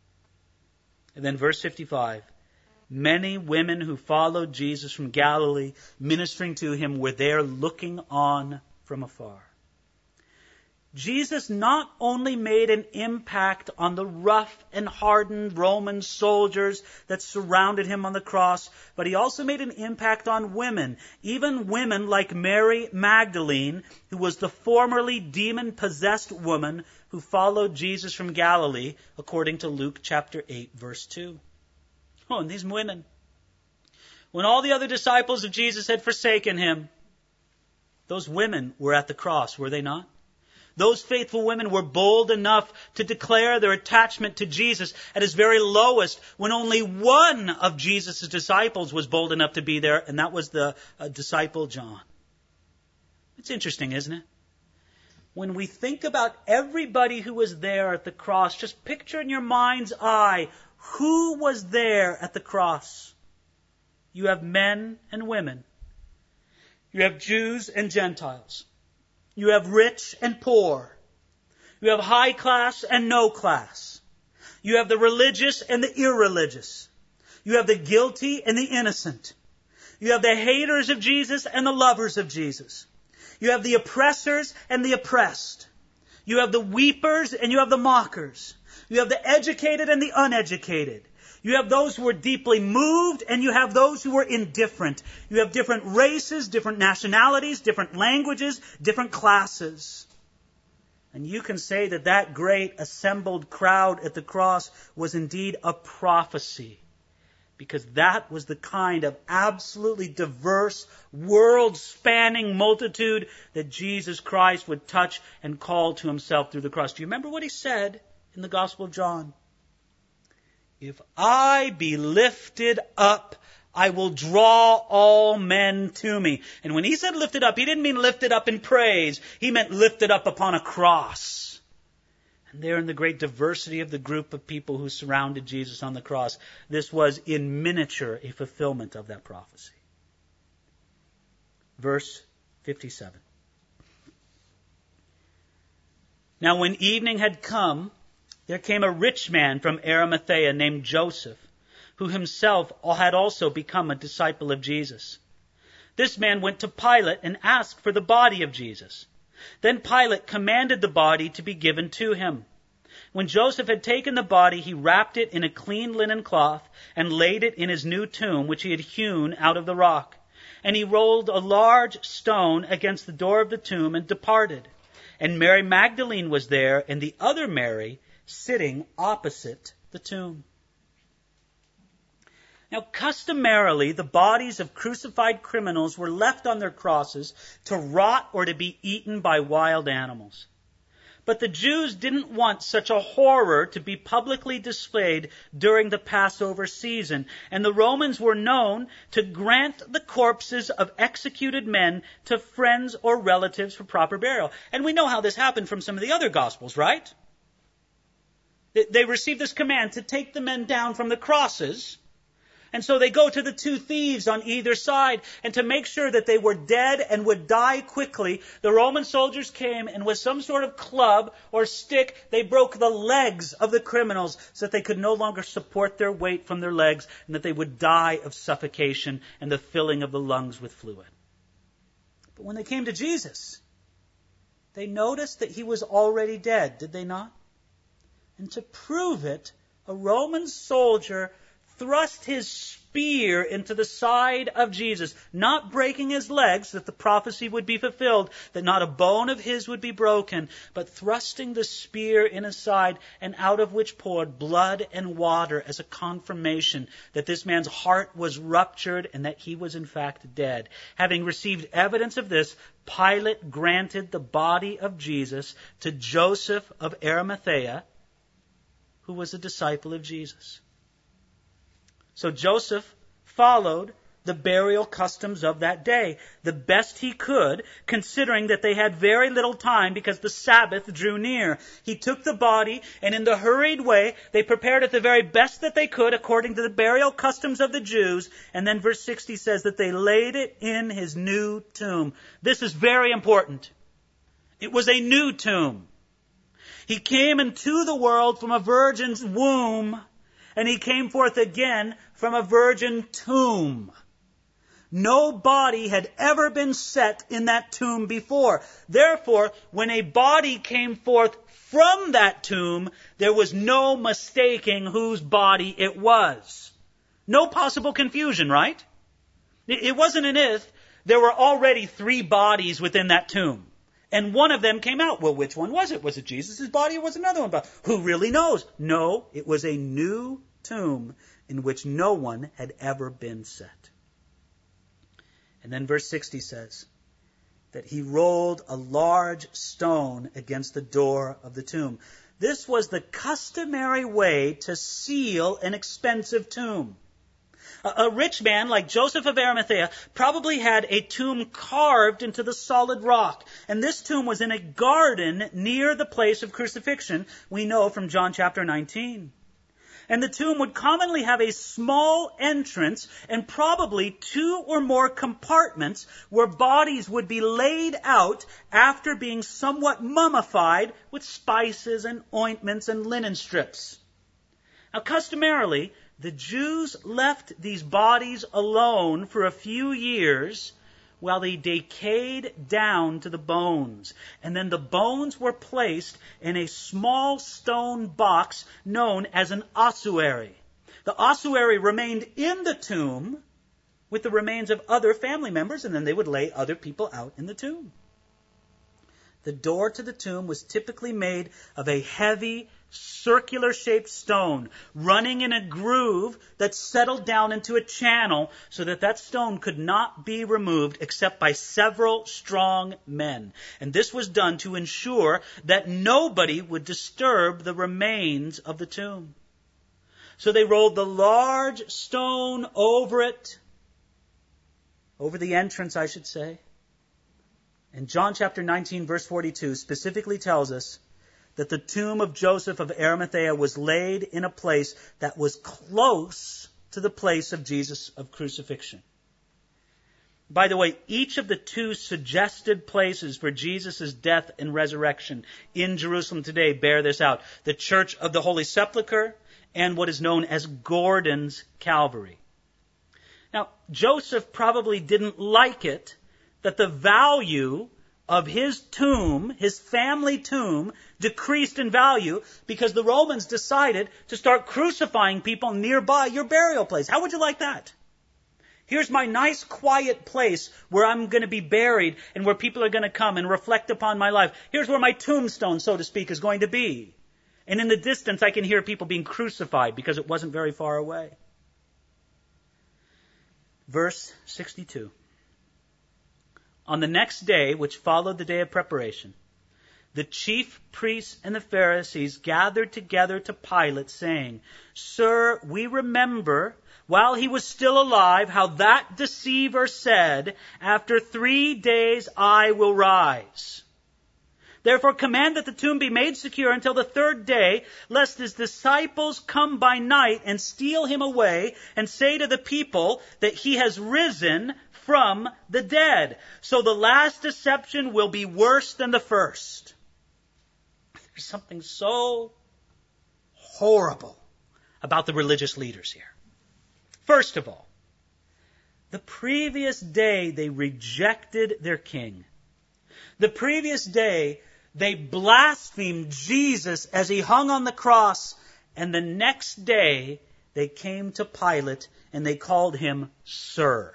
And then verse 55, many women who followed Jesus from Galilee, ministering to him, were there looking on from afar. Jesus not only made an impact on the rough and hardened Roman soldiers that surrounded him on the cross, but he also made an impact on women, even women like Mary Magdalene, who was the formerly demon-possessed woman who followed Jesus from Galilee, according to Luke chapter 8, verse 2. Oh, and these women, when all the other disciples of Jesus had forsaken him, those women were at the cross, were they not? Those faithful women were bold enough to declare their attachment to Jesus at his very lowest, when only one of Jesus' disciples was bold enough to be there, and that was the disciple John. It's interesting, isn't it? When we think about everybody who was there at the cross, just picture in your mind's eye who was there at the cross. You have men and women. You have Jews and Gentiles. You have rich and poor. You have high class and no class. You have the religious and the irreligious. You have the guilty and the innocent. You have the haters of Jesus and the lovers of Jesus. You have the oppressors and the oppressed. You have the weepers and you have the mockers. You have the educated and the uneducated. You have those who are deeply moved, and you have those who are indifferent. You have different races, different nationalities, different languages, different classes. And you can say that that great assembled crowd at the cross was indeed a prophecy, because that was the kind of absolutely diverse, world-spanning multitude that Jesus Christ would touch and call to himself through the cross. Do you remember what he said in the Gospel of John? If I be lifted up, I will draw all men to me. And when he said lifted up, he didn't mean lifted up in praise. He meant lifted up upon a cross. And there in the great diversity of the group of people who surrounded Jesus on the cross, this was in miniature a fulfillment of that prophecy. Verse 57. Now when evening had come, there came a rich man from Arimathea named Joseph, who himself had also become a disciple of Jesus. This man went to Pilate and asked for the body of Jesus. Then Pilate commanded the body to be given to him. When Joseph had taken the body, he wrapped it in a clean linen cloth and laid it in his new tomb, which he had hewn out of the rock. And he rolled a large stone against the door of the tomb and departed. And Mary Magdalene was there, and the other Mary, sitting opposite the tomb. Now, customarily, the bodies of crucified criminals were left on their crosses to rot or to be eaten by wild animals. But the Jews didn't want such a horror to be publicly displayed during the Passover season, and the Romans were known to grant the corpses of executed men to friends or relatives for proper burial. And we know how this happened from some of the other Gospels, right? They received this command to take the men down from the crosses. And so they go to the two thieves on either side. And to make sure that they were dead and would die quickly, the Roman soldiers came and with some sort of club or stick, they broke the legs of the criminals so that they could no longer support their weight from their legs and that they would die of suffocation and the filling of the lungs with fluid. But when they came to Jesus, they noticed that he was already dead, did they not? And to prove it, a Roman soldier thrust his spear into the side of Jesus, not breaking his legs so that the prophecy would be fulfilled, that not a bone of his would be broken, but thrusting the spear in his side, and out of which poured blood and water as a confirmation that this man's heart was ruptured and that he was in fact dead. Having received evidence of this, Pilate granted the body of Jesus to Joseph of Arimathea, who was a disciple of Jesus. So Joseph followed the burial customs of that day, the best he could, considering that they had very little time because the Sabbath drew near. He took the body, and in the hurried way, they prepared it the very best that they could according to the burial customs of the Jews. And then verse 60 says that they laid it in his new tomb. This is very important. It was a new tomb. He came into the world from a virgin's womb, and he came forth again from a virgin tomb. No body had ever been set in that tomb before. Therefore, when a body came forth from that tomb, there was no mistaking whose body it was. No possible confusion, right? It wasn't an if. There were already 3 bodies within that tomb. And one of them came out. Well, which one was it? Was it Jesus' body or was it another one? But who really knows? No, it was a new tomb in which no one had ever been set. And then verse 60 says that he rolled a large stone against the door of the tomb. This was the customary way to seal an expensive tomb. A rich man like Joseph of Arimathea probably had a tomb carved into the solid rock. And this tomb was in a garden near the place of crucifixion, we know from John chapter 19. And the tomb would commonly have a small entrance and probably 2 or more compartments where bodies would be laid out after being somewhat mummified with spices and ointments and linen strips. Now, customarily, the Jews left these bodies alone for a few years while they decayed down to the bones. And then the bones were placed in a small stone box known as an ossuary. The ossuary remained in the tomb with the remains of other family members, and then they would lay other people out in the tomb. The door to the tomb was typically made of a heavy, circular-shaped stone running in a groove that settled down into a channel so that that stone could not be removed except by several strong men. And this was done to ensure that nobody would disturb the remains of the tomb. So they rolled the large stone over it, over the entrance, I should say. And John chapter 19, verse 42 specifically tells us that the tomb of Joseph of Arimathea was laid in a place that was close to the place of Jesus of crucifixion. By the way, each of the 2 suggested places for Jesus' death and resurrection in Jerusalem today bear this out. The Church of the Holy Sepulchre and what is known as Gordon's Calvary. Now, Joseph probably didn't like it that the value of his tomb, his family tomb, decreased in value because the Romans decided to start crucifying people nearby your burial place. How would you like that? Here's my nice, quiet place where I'm going to be buried and where people are going to come and reflect upon my life. Here's where my tombstone, so to speak, is going to be. And in the distance, I can hear people being crucified because it wasn't very far away. Verse 62. On the next day, which followed the day of preparation, the chief priests and the Pharisees gathered together to Pilate, saying, "Sir, we remember, while he was still alive, how that deceiver said, 'After 3 days I will rise.' Therefore command that the tomb be made secure until the 3rd day, lest his disciples come by night and steal him away, and say to the people that he has risen from the dead. So the last deception will be worse than the first." There's something so horrible about the religious leaders here. First of all, the previous day they rejected their king. The previous day they blasphemed Jesus as he hung on the cross, and the next day they came to Pilate and they called him Sir.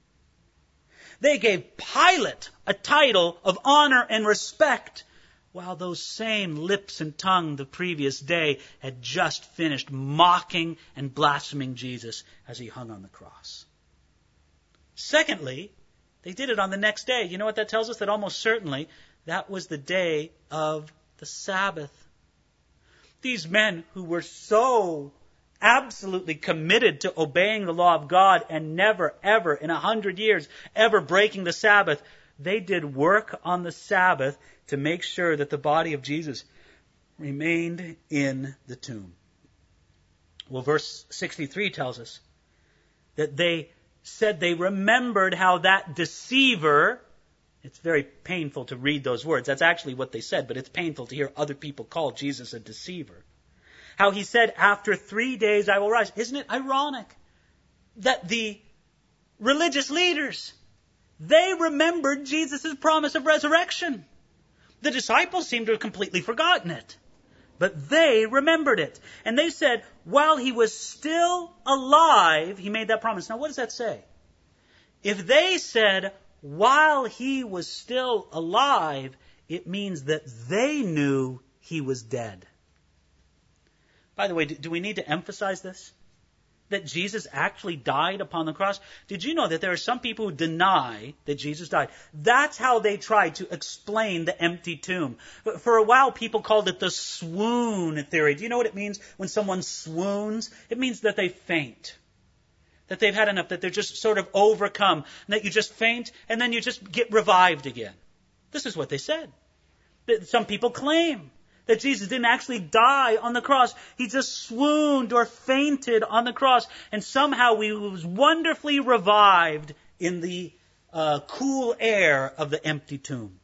They gave Pilate a title of honor and respect, while those same lips and tongue the previous day had just finished mocking and blaspheming Jesus as he hung on the cross. Secondly, they did it on the next day. You know what that tells us? That almost certainly that was the day of the Sabbath. These men who were so absolutely committed to obeying the law of God and never, ever, in 100 years, ever breaking the Sabbath, they did work on the Sabbath to make sure that the body of Jesus remained in the tomb. Well, verse 63 tells us that they said they remembered how that deceiver, it's very painful to read those words. That's actually what they said, but it's painful to hear other people call Jesus a deceiver. How he said, "After 3 days I will rise." Isn't it ironic that the religious leaders, they remembered Jesus' promise of resurrection. The disciples seemed to have completely forgotten it. But they remembered it. And they said, while he was still alive, he made that promise. Now, what does that say? If they said, while he was still alive, it means that they knew he was dead. By the way, do we need to emphasize this? That Jesus actually died upon the cross? Did you know that there are some people who deny that Jesus died? That's how they tried to explain the empty tomb. For a while, people called it the swoon theory. Do you know what it means when someone swoons? It means that they faint. That they've had enough, that they're just sort of overcome, and that you just faint, and then you just get revived again. This is what they said. Some people claim that Jesus didn't actually die on the cross. He just swooned or fainted on the cross. And somehow he was wonderfully revived in the cool air of the empty tomb.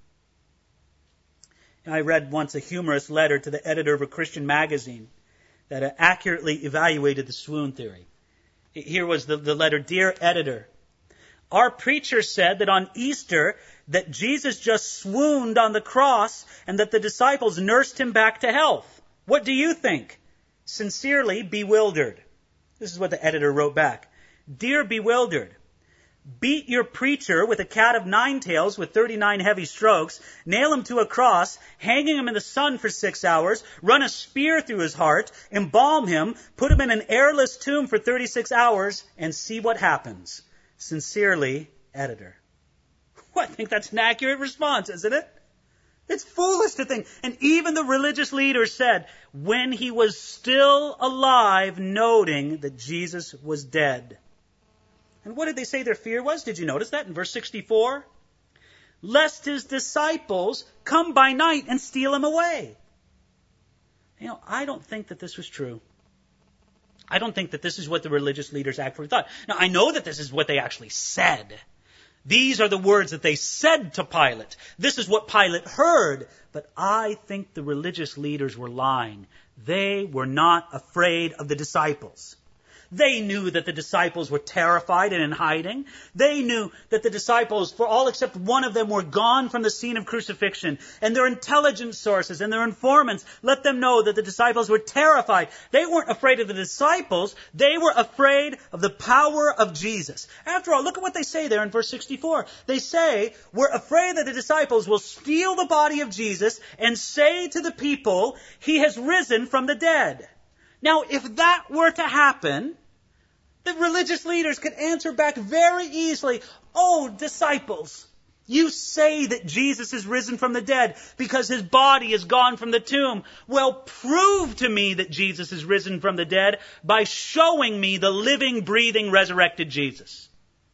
I read once a humorous letter to the editor of a Christian magazine that accurately evaluated the swoon theory. Here was the letter. Dear editor, our preacher said that on Easter that Jesus just swooned on the cross and that the disciples nursed him back to health. What do you think? Sincerely, Bewildered. This is what the editor wrote back. Dear Bewildered, beat your preacher with a cat of 9 tails with 39 heavy strokes, nail him to a cross, hanging him in the sun for 6 hours, run a spear through his heart, embalm him, put him in an airless tomb for 36 hours, and see what happens. Sincerely, editor. Well, I think that's an accurate response, isn't it? It's foolish to think. And even the religious leaders said, when he was still alive, noting that Jesus was dead. And what did they say their fear was? Did you notice that in verse 64? Lest his disciples come by night and steal him away. You know, I don't think that this was true. I don't think that this is what the religious leaders actually thought. Now, I know that this is what they actually said. These are the words that they said to Pilate. This is what Pilate heard. But I think the religious leaders were lying. They were not afraid of the disciples. They knew that the disciples were terrified and in hiding. They knew that the disciples, for all except one of them, were gone from the scene of crucifixion. And their intelligence sources and their informants let them know that the disciples were terrified. They weren't afraid of the disciples. They were afraid of the power of Jesus. After all, look at what they say there in verse 64. They say, we're afraid that the disciples will steal the body of Jesus and say to the people, he has risen from the dead. Now, if that were to happen, the religious leaders could answer back very easily, oh, disciples, you say that Jesus is risen from the dead because his body is gone from the tomb. Well, prove to me that Jesus is risen from the dead by showing me the living, breathing, resurrected Jesus.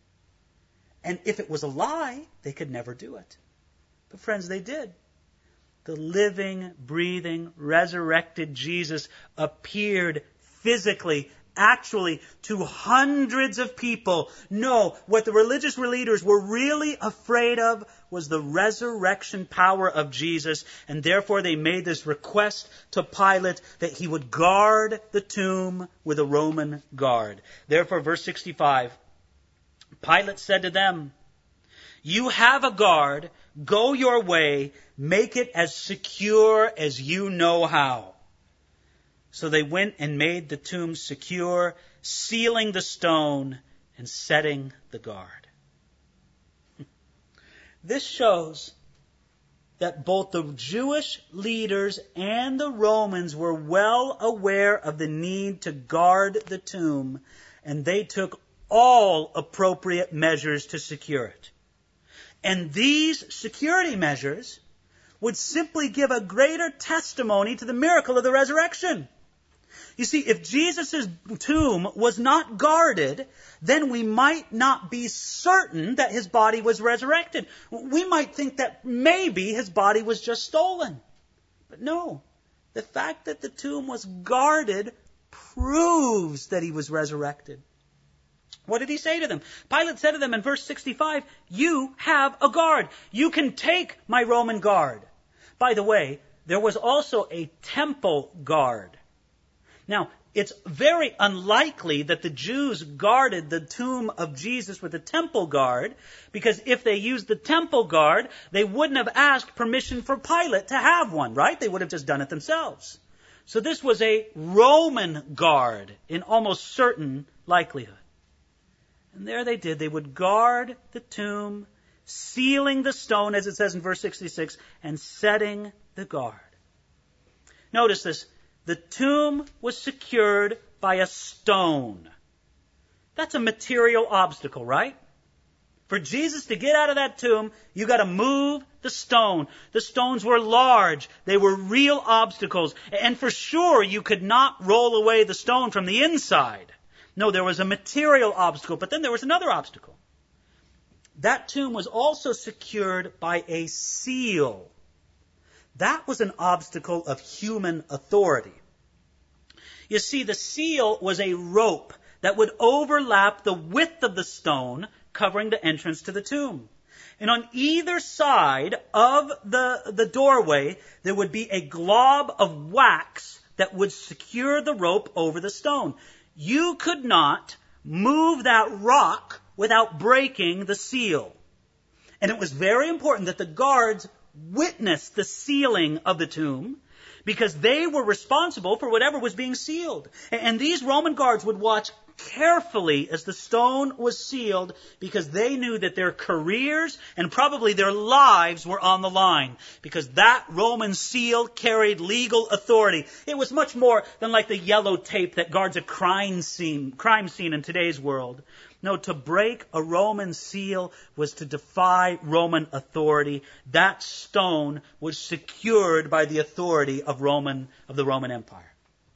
And if it was a lie, they could never do it. But friends, they did. The living, breathing, resurrected Jesus appeared physically, actually, to hundreds of people. No, what the religious leaders were really afraid of was the resurrection power of Jesus, and therefore they made this request to Pilate that he would guard the tomb with a Roman guard. Therefore, verse 65, Pilate said to them, you have a guard, go your way, make it as secure as you know how. So they went and made the tomb secure, sealing the stone and setting the guard. This shows that both the Jewish leaders and the Romans were well aware of the need to guard the tomb, and they took all appropriate measures to secure it. And these security measures would simply give a greater testimony to the miracle of the resurrection. You see, if Jesus' tomb was not guarded, then we might not be certain that his body was resurrected. We might think that maybe his body was just stolen. But no, the fact that the tomb was guarded proves that he was resurrected. What did he say to them? Pilate said to them in verse 65, you have a guard. You can take my Roman guard. By the way, there was also a temple guard. Now, it's very unlikely that the Jews guarded the tomb of Jesus with a temple guard, because if they used the temple guard, they wouldn't have asked permission for Pilate to have one, right? They would have just done it themselves. So this was a Roman guard in almost certain likelihood. And there they did. They would guard the tomb, sealing the stone, as it says in verse 66, and setting the guard. Notice this. The tomb was secured by a stone. That's a material obstacle, right? For Jesus to get out of that tomb, you got to move the stone. The stones were large. They were real obstacles. And for sure, you could not roll away the stone from the inside. No, there was a material obstacle, but then there was another obstacle. That tomb was also secured by a seal. That was an obstacle of human authority. You see, the seal was a rope that would overlap the width of the stone covering the entrance to the tomb. And on either side of the doorway, there would be a glob of wax that would secure the rope over the stone. You could not move that rock without breaking the seal. And it was very important that the guards witnessed the sealing of the tomb, because they were responsible for whatever was being sealed. And these Roman guards would watch carefully as the stone was sealed, because they knew that their careers and probably their lives were on the line, because that Roman seal carried legal authority. It was much more than like the yellow tape that guards a crime scene in today's world. No, to break a Roman seal was to defy Roman authority. That stone was secured by the authority of the Roman Empire.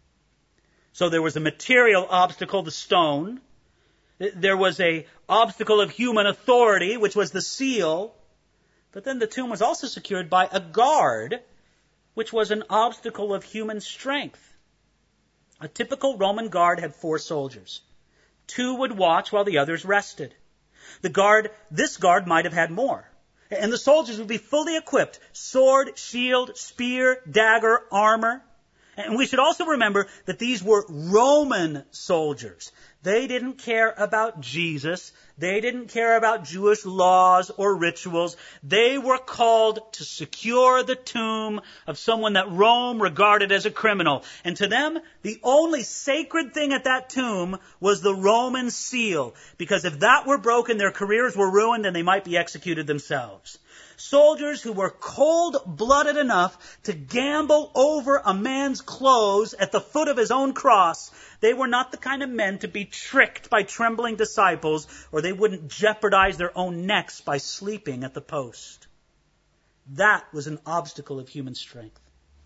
So there was a material obstacle, the stone. There was an obstacle of human authority, which was the seal. But then the tomb was also secured by a guard, which was an obstacle of human strength. A typical Roman guard had 4 soldiers. 2 would watch while the others rested. This guard might have had more. And the soldiers would be fully equipped: sword, shield, spear, dagger, armor. And we should also remember that these were Roman soldiers. They didn't care about Jesus. They didn't care about Jewish laws or rituals. They were called to secure the tomb of someone that Rome regarded as a criminal. And to them, the only sacred thing at that tomb was the Roman seal, because if that were broken, their careers were ruined and they might be executed themselves. Soldiers who were cold-blooded enough to gamble over a man's clothes at the foot of his own cross. They were not the kind of men to be tricked by trembling disciples, or they wouldn't jeopardize their own necks by sleeping at the post. That was an obstacle of human strength.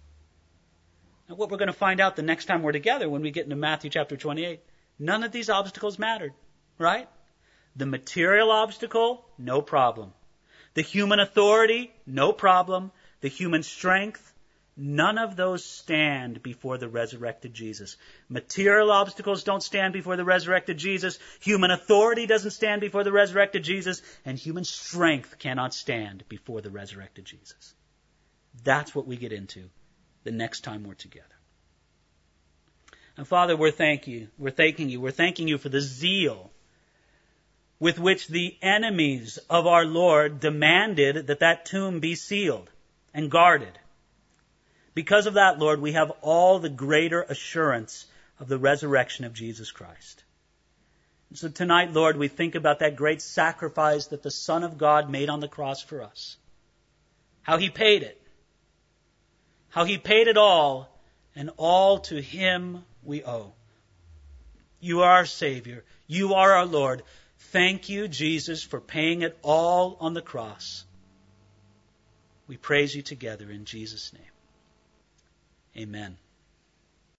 Now, what we're going to find out the next time we're together, when we get into Matthew chapter 28, none of these obstacles mattered, right? The material obstacle, no problem. The human authority, no problem. The human strength, none of those stand before the resurrected Jesus. Material obstacles don't stand before the resurrected Jesus. Human authority doesn't stand before the resurrected Jesus. And human strength cannot stand before the resurrected Jesus. That's what we get into the next time we're together. And Father, we're thanking you. We're thanking you for the zeal with which the enemies of our Lord demanded that that tomb be sealed and guarded. Because of that, Lord, we have all the greater assurance of the resurrection of Jesus Christ. And so tonight, Lord, we think about that great sacrifice that the Son of God made on the cross for us. How He paid it. How He paid it all, and all to Him we owe. You are our Savior. You are our Lord. Thank you, Jesus, for paying it all on the cross. We praise you together in Jesus' name. Amen.